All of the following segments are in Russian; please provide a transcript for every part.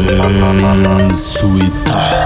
Суета.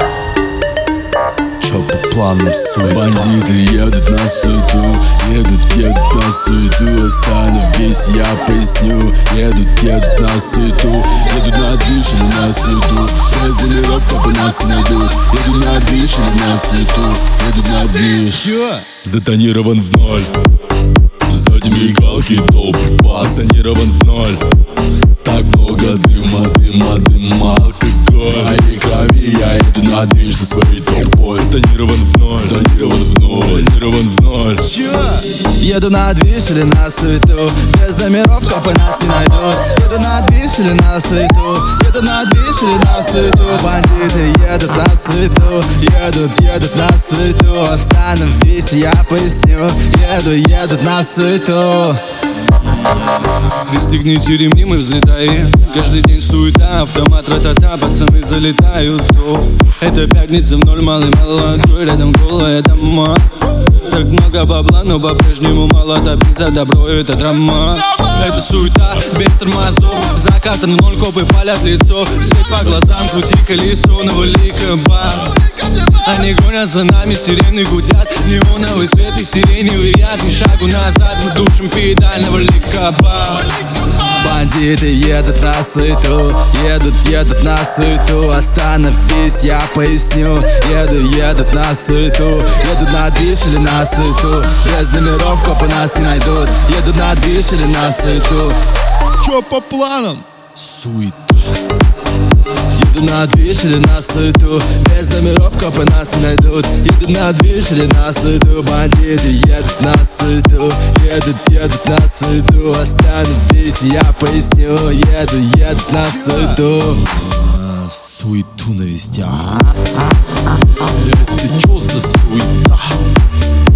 Чё по планам суета? Бандиты едут на суету, едут на суету. Остановись, я поясню. Едут на суету, едут на движ или на суету. Без номеров копы нас не найдут. Едут на движ или на суету, едут на движ. Затонирован в ноль, сзади мигалки, топ бас. Затонирован в ноль. Так много дыма, алкоголь. Моей крови я иду на движ со своей толпой. Затонирован в ноль, затонирован в ноль. Еду на движ или на суету. Без номеров копы нас не найдут. Еду на движ или на суету. Еду на движ или на суету. Бандиты едут на суету. Едут на суету. Остановись, я поясню. Едут на суету. Пристегните ремни, мы взлетаем. Каждый день суета, автомат, ра-та-та. Пацаны залетают в топ. Это пятница в ноль, малый молодой. Рядом голая дома. Так много бабла, но по-прежнему мало. Топить за добро, это драма. Это суета, без тормозов. Закатан в ноль, копы палят лицо. Свет по глазам, крути колесо, навали-ка бас. Они гонят за нами, сирены гудят. Неоновый свет и сиреневый яд. Ни шагу назад, мы душим педаль, навали-ка бас. Бандиты едут на суету, едут на суету. Остановись, я поясню. Едут на суету. Едут на движ или на суету. Без номеров копы нас не найдут. Едут на движ или на суету. Чё по планам? Суета. Еду на движ или на суету. Без номеров копы нас не найдут. Еду на движ или на суету. Бандиты едут на суету. Едут на суету. Остановись, я поясню. Едут на суету. Суету на вестях. Это чё за суета?